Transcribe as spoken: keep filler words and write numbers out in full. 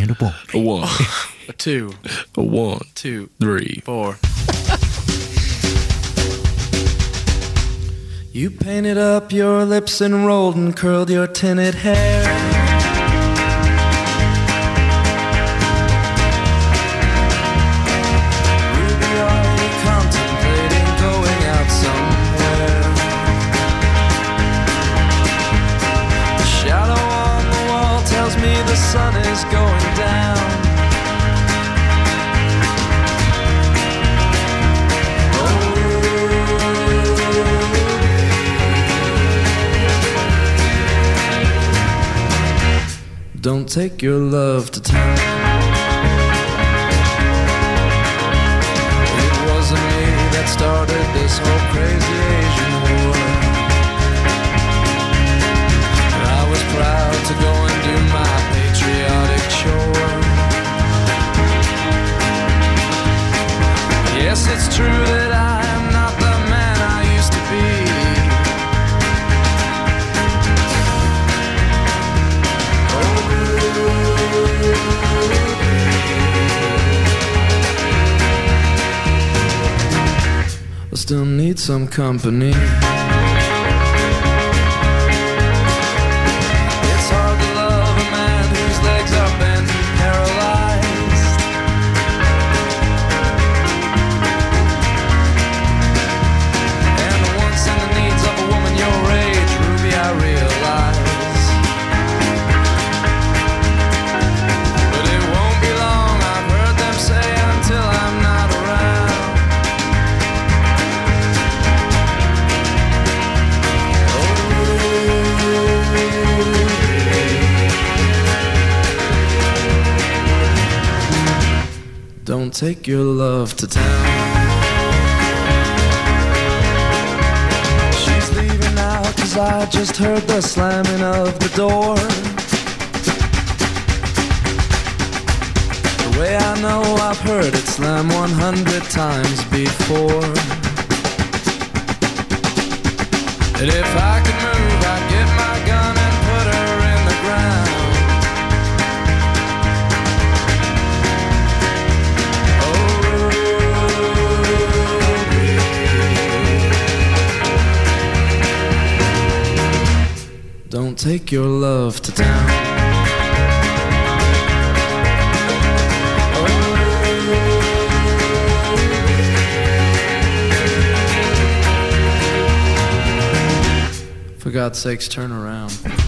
and a one. A one. A two. A one. Two. Three. Four. You painted up your lips and rolled and curled your tinted hair. Ruby, are you contemplating going out somewhere? The shadow on the wall tells me the sun is going down. Don't take your love to town. It wasn't me that started this whole crazy Asian war. And I was proud to go and do my patriotic chore. Yes, it's true that I am not the man I used to be. I still need some company. It's hard to love a man whose legs are bent and paralyzed. And the wants and the needs of a woman your age, Ruby, I realize. But it won't be long, I've heard them say, until I'm not around. Don't take your love to town. She's leaving now, cause I just heard the slamming of the door. The way I know I've heard it slam one hundred times before. And if I could move, I'd get my gun and put her in the ground. Don't take your love to town. For God's sakes, turn around.